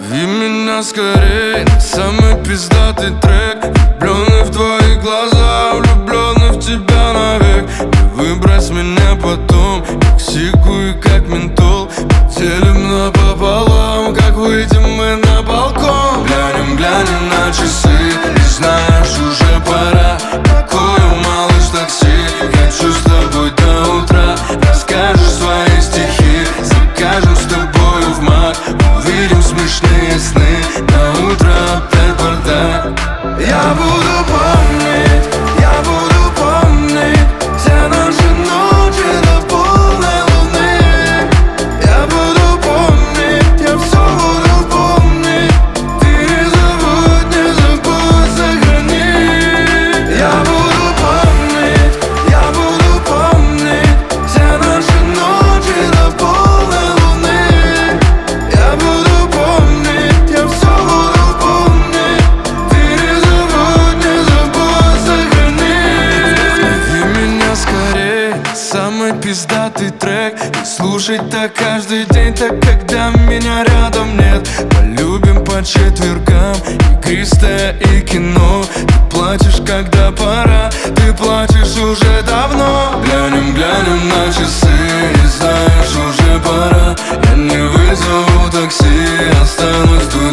Зови меня скорей на самый пиздатый трек. Влюбленный в твои глаза, влюбленный в тебя навек. Не выбрось меня потом, как сику и как ментол. Поделим напополам, как выйдем мы на балкон. Глянем на часы, и знаешь, уже пора. Какой малыш такси, хочу с тобой до утра. Расскажешь свои стихи, закажем с тобою в мак. Увидим смешные сны, на утро опять бардак. Я буду помнить, я буду помнить все наши ночи до полной луны. Я буду помнить, я все буду помнить. Ты не забудь, сохрани. Я буду помнить все наши ночи до полной луны. Я буду помнить, я все буду помнить. Ты не забудь, сохрани. Зови меня скорей, самый пиздатый трек. И слушать так каждый день, так когда меня рядом нет. Полюбим по четвергам, игристое и кино. Ты плачешь, когда пора, ты плачешь уже давно. Глянем на часы, и знаешь, уже пора. Я не вызову такси, останусь тут